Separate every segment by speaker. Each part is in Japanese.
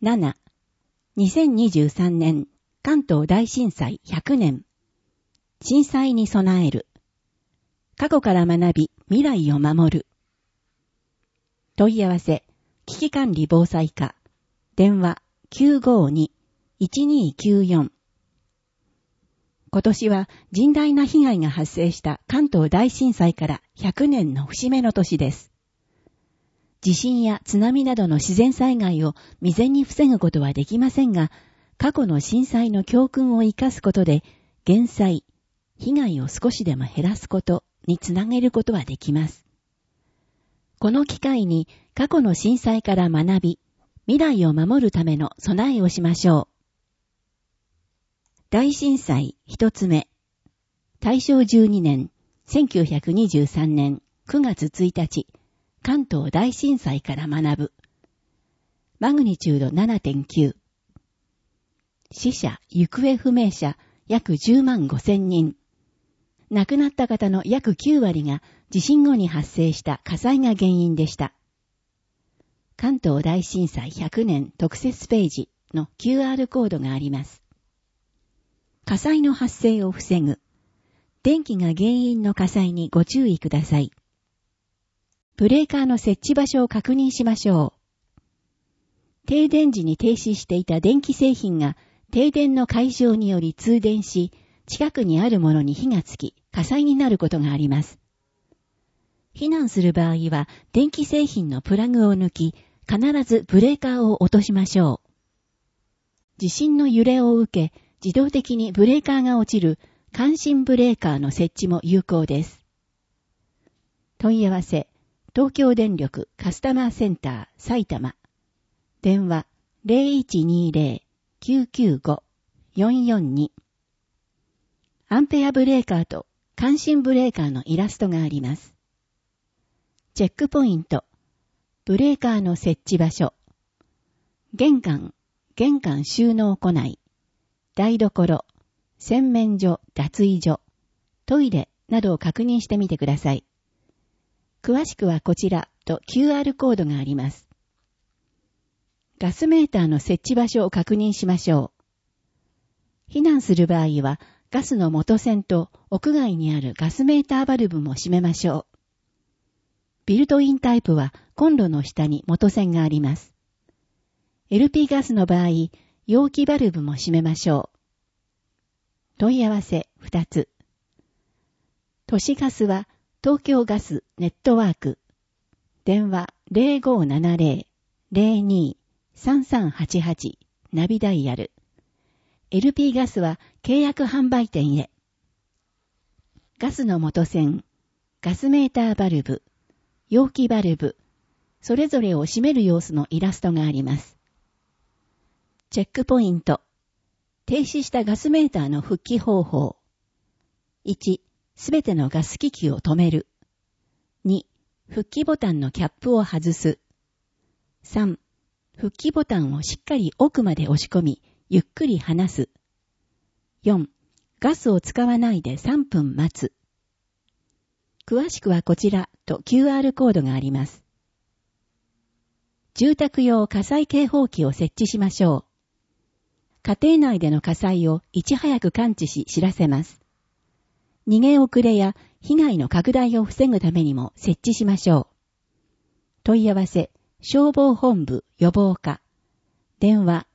Speaker 1: 7、2023年関東大震災100年。震災に備える。過去から学び、未来を守る。問い合わせ、危機管理防災課。電話 952-1294。今年は甚大な被害が発生した関東大震災から100年の節目の年です。地震や津波などの自然災害を未然に防ぐことはできませんが、過去の震災の教訓を生かすことで、減災、被害を少しでも減らすことにつなげることはできます。この機会に過去の震災から学び、未来を守るための備えをしましょう。大震災一つ目。大正12年、1923年9月1日、関東大震災から学ぶ。マグニチュード 7.9。死者、行方不明者、約10万5千人。亡くなった方の約9割が地震後に発生した火災が原因でした。関東大震災100年特設ページの QR コードがあります。火災の発生を防ぐ。電気が原因の火災にご注意ください。ブレーカーの設置場所を確認しましょう。停電時に停止していた電気製品が停電の解消により通電し、近くにあるものに火がつき、火災になることがあります。避難する場合は、電気製品のプラグを抜き、必ずブレーカーを落としましょう。地震の揺れを受け、自動的にブレーカーが落ちる感震ブレーカーの設置も有効です。問い合わせ、東京電力カスタマーセンター埼玉。電話 0120-995-442。アンペアブレーカーと感震ブレーカーのイラストがあります。チェックポイント。ブレーカーの設置場所。玄関収納庫内。台所、洗面所、脱衣所、トイレなどを確認してみてください。詳しくはこちらと QR コードがあります。ガスメーターの設置場所を確認しましょう。避難する場合はガスの元栓と屋外にあるガスメーターバルブも閉めましょう。ビルトインタイプはコンロの下に元栓があります。LP ガスの場合、容器バルブも閉めましょう。問い合わせ2つ。都市ガスは東京ガスネットワーク。電話 0570-02-3388 ナビダイヤル。LP ガスは契約販売店へ。ガスの元栓、ガスメーターバルブ、容器バルブ、それぞれを閉める様子のイラストがあります。チェックポイント。停止したガスメーターの復帰方法。1、すべてのガス機器を止める。2、復帰ボタンのキャップを外す。3、復帰ボタンをしっかり奥まで押し込み、ゆっくり離す。4、ガスを使わないで3分待つ。詳しくはこちらと QR コードがあります。住宅用火災警報器を設置しましょう。家庭内での火災をいち早く感知し知らせます。逃げ遅れや被害の拡大を防ぐためにも設置しましょう。問い合わせ、消防本部予防課。電話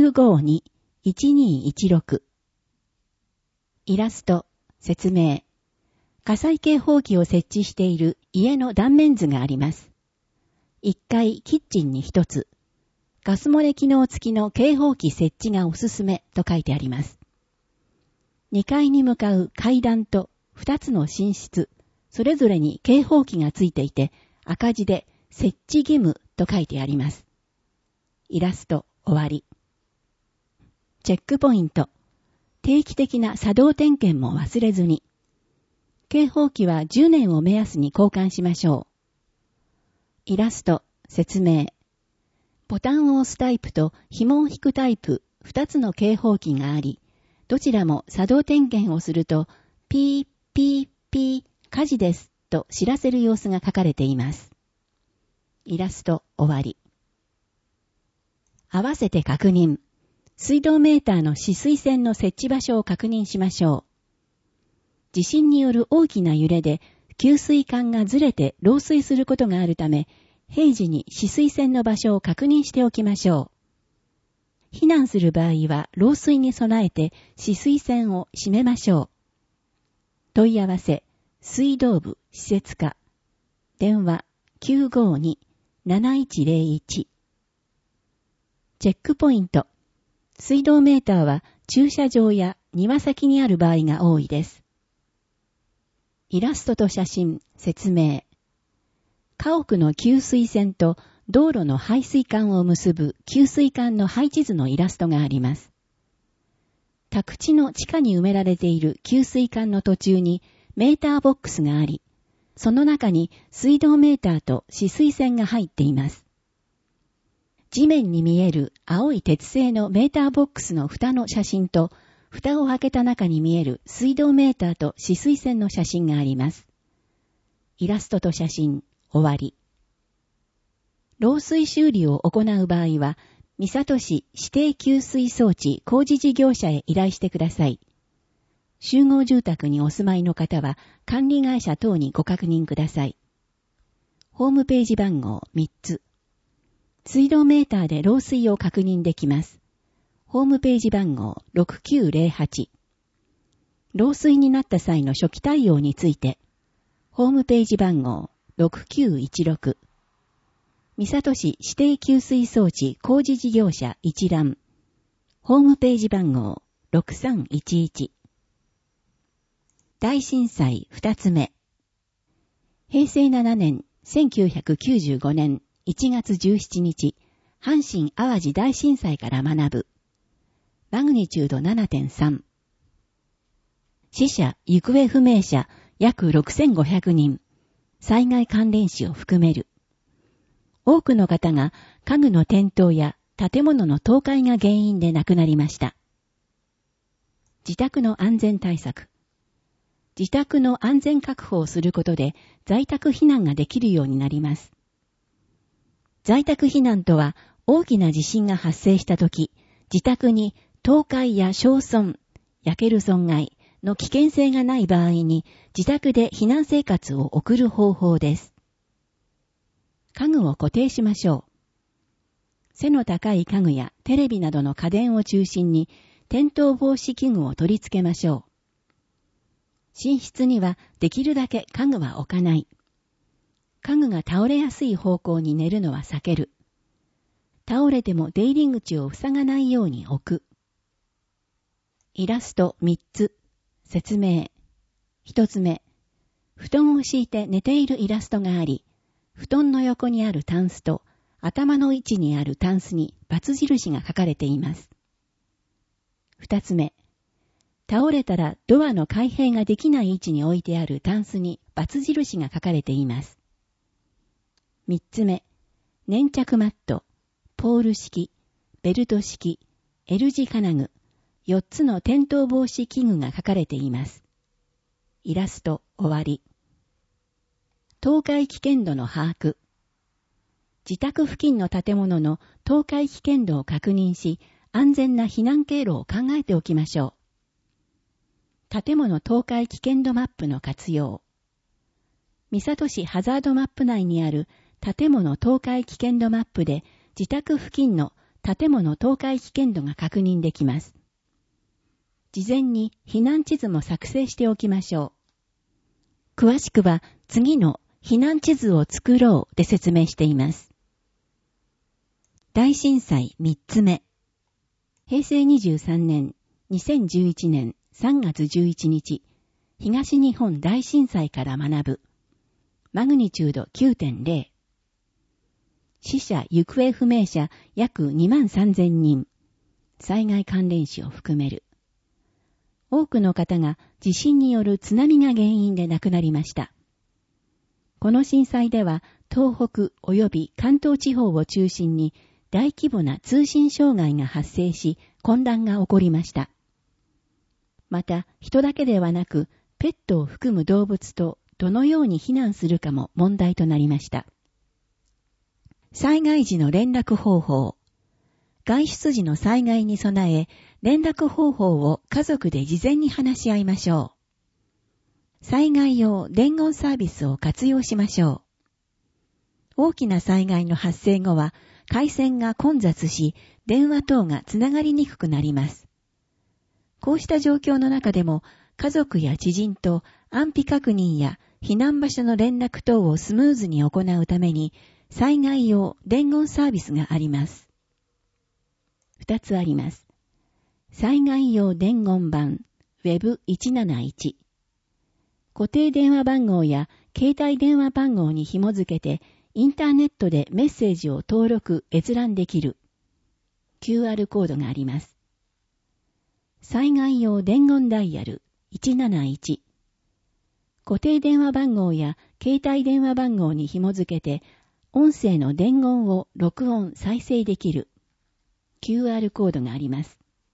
Speaker 1: 952-1216。イラスト、説明。火災警報器を設置している家の断面図があります。1階キッチンに1つ。ガス漏れ機能付きの警報器設置がおすすめと書いてあります。2階に向かう階段と2つの寝室、それぞれに警報器がついていて、赤字で設置義務と書いてあります。イラスト終わり。チェックポイント。定期的な作動点検も忘れずに。警報器は10年を目安に交換しましょう。イラスト、説明。ボタンを押すタイプと紐を引くタイプ2つの警報器があり、どちらも作動点検をすると、ピーピーピー火事ですと知らせる様子が書かれています。イラスト終わり。 合わせて確認。水道メーターの止水栓の設置場所を確認しましょう。地震による大きな揺れで給水管がずれて漏水することがあるため、平時に止水栓の場所を確認しておきましょう。避難する場合は漏水に備えて止水栓を閉めましょう。問い合わせ、水道部施設課。電話 952-7101。チェックポイント。水道メーターは駐車場や庭先にある場合が多いです。イラストと写真、説明。家屋の給水栓と道路の排水管を結ぶ給水管の配置図のイラストがあります。宅地の地下に埋められている給水管の途中にメーターボックスがあり、その中に水道メーターと止水栓が入っています。地面に見える青い鉄製のメーターボックスの蓋の写真と、蓋を開けた中に見える水道メーターと止水栓の写真があります。イラストと写真、終わり。漏水修理を行う場合は、三郷市指定給水装置工事事業者へ依頼してください。集合住宅にお住まいの方は、管理会社等にご確認ください。ホームページ番号3つ。水道メーターで漏水を確認できます。ホームページ番号6908。漏水になった際の初期対応について、ホームページ番号6916。三郷市指定給水装置工事事業者一覧。ホームページ番号6311。大震災2つ目。平成7年1995年1月17日、阪神淡路大震災から学ぶ。マグニチュード 7.3。死者・行方不明者約6500人。災害関連死を含める。多くの方が家具の転倒や建物の倒壊が原因で亡くなりました。自宅の安全対策。自宅の安全確保をすることで在宅避難ができるようになります。在宅避難とは大きな地震が発生したとき、自宅に倒壊や焼損、焼ける損害の危険性がない場合に自宅で避難生活を送る方法です。家具を固定しましょう。背の高い家具やテレビなどの家電を中心に転倒防止器具を取り付けましょう。寝室にはできるだけ家具は置かない。家具が倒れやすい方向に寝るのは避ける。倒れても出入り口を塞がないように置く。イラスト3つ。説明。1つ目。布団を敷いて寝ているイラストがあり、布団の横にあるタンスと頭の位置にあるタンスに×印が書かれています。2つ目。倒れたらドアの開閉ができない位置に置いてあるタンスに×印が書かれています。3つ目。粘着マット、ポール式、ベルト式、L 字金具、4つの転倒防止器具が書かれています。イラスト終わり。倒壊危険度の把握。自宅付近の建物の倒壊危険度を確認し、安全な避難経路を考えておきましょう。建物倒壊危険度マップの活用。三郷市ハザードマップ内にある建物倒壊危険度マップで自宅付近の建物倒壊危険度が確認できます。事前に避難地図も作成しておきましょう。詳しくは次の避難地図を作ろうで説明しています。大震災3つ目。平成23年2011年3月11日、東日本大震災から学ぶ。マグニチュード 9.0。死者・行方不明者約23,000人。災害関連死を含める。多くの方が地震による津波が原因で亡くなりました。この震災では東北及び関東地方を中心に大規模な通信障害が発生し混乱が起こりました。また人だけではなくペットを含む動物とどのように避難するかも問題となりました。災害時の連絡方法。 外出時の災害に備え、連絡方法を家族で事前に話し合いましょう。災害用伝言サービスを活用しましょう。大きな災害の発生後は、回線が混雑し、電話等がつながりにくくなります。こうした状況の中でも、家族や知人と安否確認や避難場所の連絡等をスムーズに行うために、災害用伝言サービスがあります。2つあります。災害用伝言版 Web171。固定電話番号や携帯電話番号に紐づけて、インターネットでメッセージを登録・閲覧できる QR コードがあります。災害用伝言ダイヤル171。固定電話番号や携帯電話番号に紐づけて、音声の伝言を録音・再生できる QR コードがあります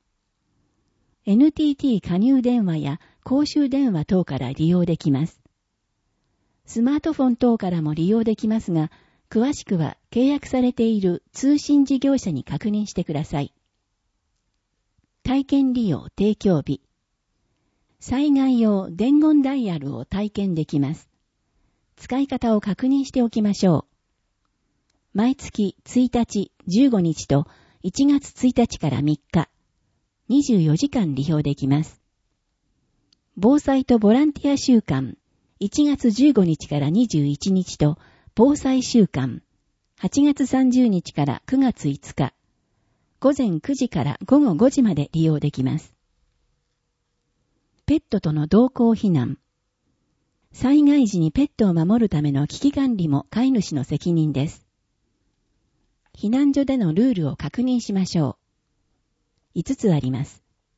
Speaker 1: 。NTT 加入電話や公衆電話等から利用できます。スマートフォン等からも利用できますが、詳しくは契約されている通信事業者に確認してください。体験利用提供日。災害用伝言ダイヤルを体験できます。使い方を確認しておきましょう。毎月1日、15日と1月1日から3日、24時間利用できます。防災とボランティア週間、1月15日から21日と防災週間、8月30日から9月5日、午前9時から午後5時まで利用できます。ペットとの同行避難。災害時にペットを守るための危機管理も飼い主の責任です。避難所でのルールを確認しましょう。5つあります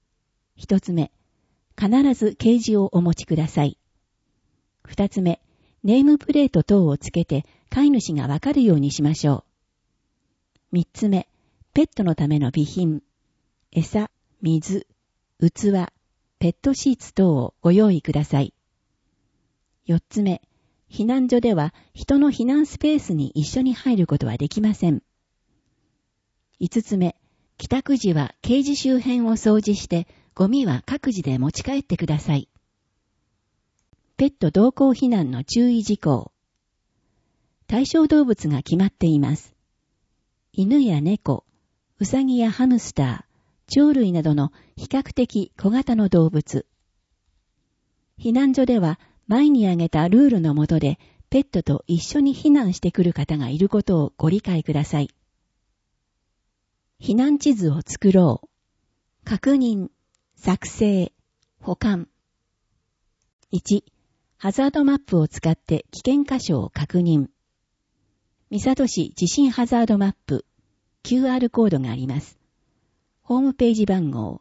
Speaker 1: 。1つ目、必ず掲示をお持ちください。2つ目、ネームプレート等をつけて飼い主がわかるようにしましょう。3つ目、ペットのための備品、餌、水、器、ペットシーツ等をご用意ください。4つ目、避難所では人の避難スペースに一緒に入ることはできません。5つ目、帰宅時はケージ周辺を掃除してゴミは各自で持ち帰ってください。ペット同行避難の注意事項。対象動物が決まっています。犬や猫、ウサギやハムスター、鳥類などの比較的小型の動物。避難所では前に挙げたルールの下でペットと一緒に避難してくる方がいることをご理解ください。避難地図を作ろう。確認、作成、保管。1、ハザードマップを使って危険箇所を確認。三郷市地震ハザードマップ、QR コードがあります。ホームページ番号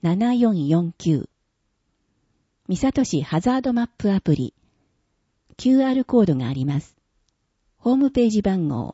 Speaker 1: 7449。三郷市ハザードマップアプリ、QR コードがあります。ホームページ番号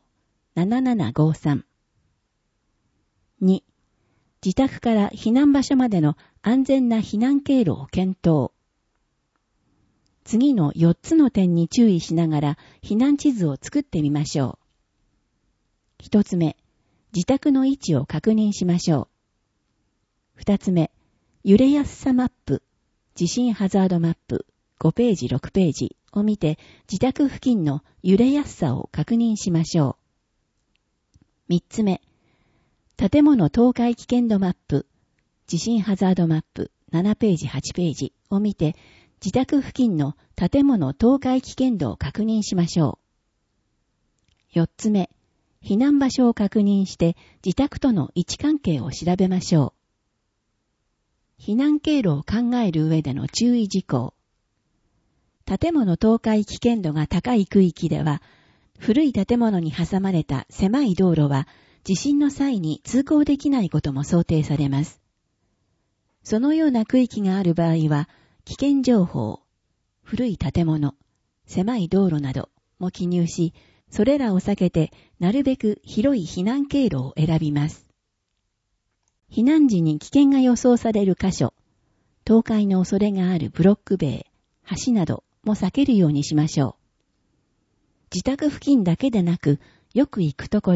Speaker 1: 7753。2、自宅から避難場所までの安全な避難経路を検討。次の4つの点に注意しながら避難地図を作ってみましょう。1つ目、自宅の位置を確認しましょう。2つ目、揺れやすさマップ、地震ハザードマップ5ページ6ページを見て自宅付近の揺れやすさを確認しましょう。3つ目、建物倒壊危険度マップ、地震ハザードマップ7ページ8ページを見て自宅付近の建物倒壊危険度を確認しましょう。4つ目、避難場所を確認して自宅との位置関係を調べましょう。避難経路を考える上での注意事項。建物倒壊危険度が高い区域では、古い建物に挟まれた狭い道路は地震の際に通行できないことも想定されます。そのような区域がある場合は、危険情報、古い建物、狭い道路なども記入し、それらを避けてなるべく広い避難経路を選びます。避難時に危険が予想される箇所、倒壊の恐れがあるブロック塀、橋なども避けるようにしましょう。自宅付近だけでなく、よく行くところ、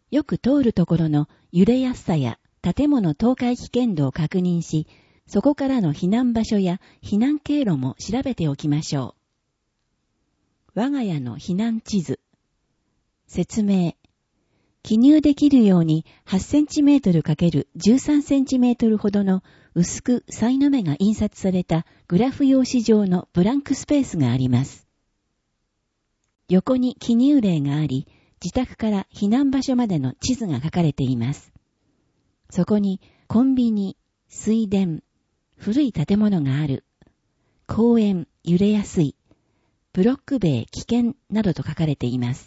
Speaker 1: よく通るところの揺れやすさや建物倒壊危険度を確認し、そこからの避難場所や避難経路も調べておきましょう。我が家の避難地図。説明。記入できるように8センチメートル ×13 センチメートルほどの薄くさいの目が印刷されたグラフ用紙状のブランクスペースがあります。横に記入例があり、自宅から避難場所までの地図が書かれています。そこにコンビニ、水田、古い建物がある、公園、揺れやすい、ブロック塀、危険などと書かれています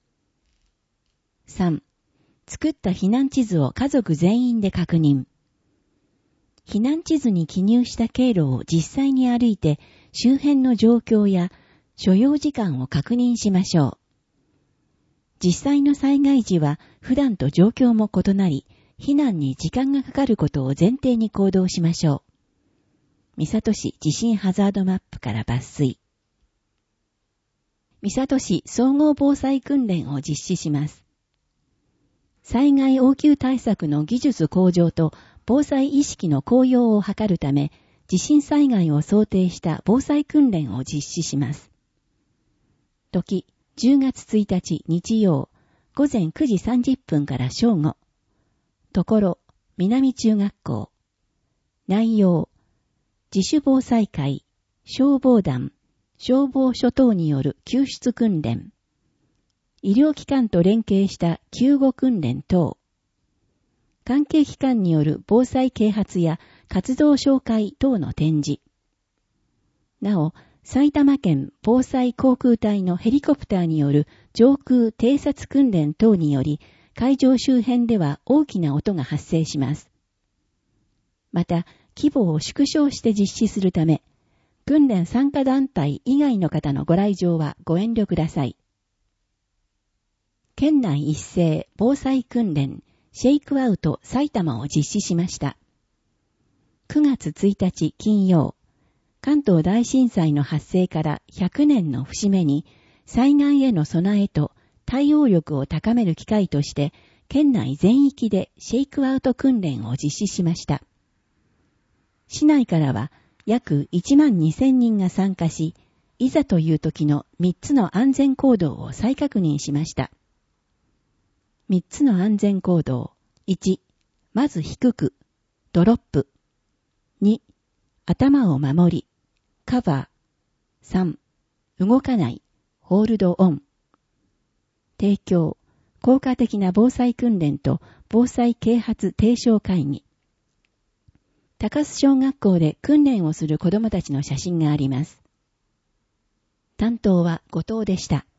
Speaker 1: 。3. 作った避難地図を家族全員で確認。避難地図に記入した経路を実際に歩いて周辺の状況や所要時間を確認しましょう。実際の災害時は普段と状況も異なり、避難に時間がかかることを前提に行動しましょう。三郷市地震ハザードマップから抜粋。三郷市総合防災訓練を実施します。災害応急対策の技術向上と防災意識の向上を図るため、地震災害を想定した防災訓練を実施します。時、10月1日日曜、午前9時30分から正午。ところ、南中学校。内容、自主防災会、消防団、消防署等による救出訓練。医療機関と連携した救護訓練等。関係機関による防災啓発や活動紹介等の展示。なお、埼玉県防災航空隊のヘリコプターによる上空偵察訓練等により、会場周辺では大きな音が発生します。また、規模を縮小して実施するため、訓練参加団体以外の方のご来場はご遠慮ください。県内一斉防災訓練シェイクアウト埼玉を実施しました。9月1日金曜、関東大震災の発生から100年の節目に災害への備えと対応力を高める機会として県内全域でシェイクアウト訓練を実施しました。市内からは約12,000人が参加し、いざという時の3つの安全行動を再確認しました。3つの安全行動。1、まず低く、ドロップ。2、頭を守り、カバー。3、動かない、ホールドオン。提供、効果的な防災訓練と防災啓発提唱会議。高須小学校で訓練をする子どもたちの写真があります。担当は後藤でした。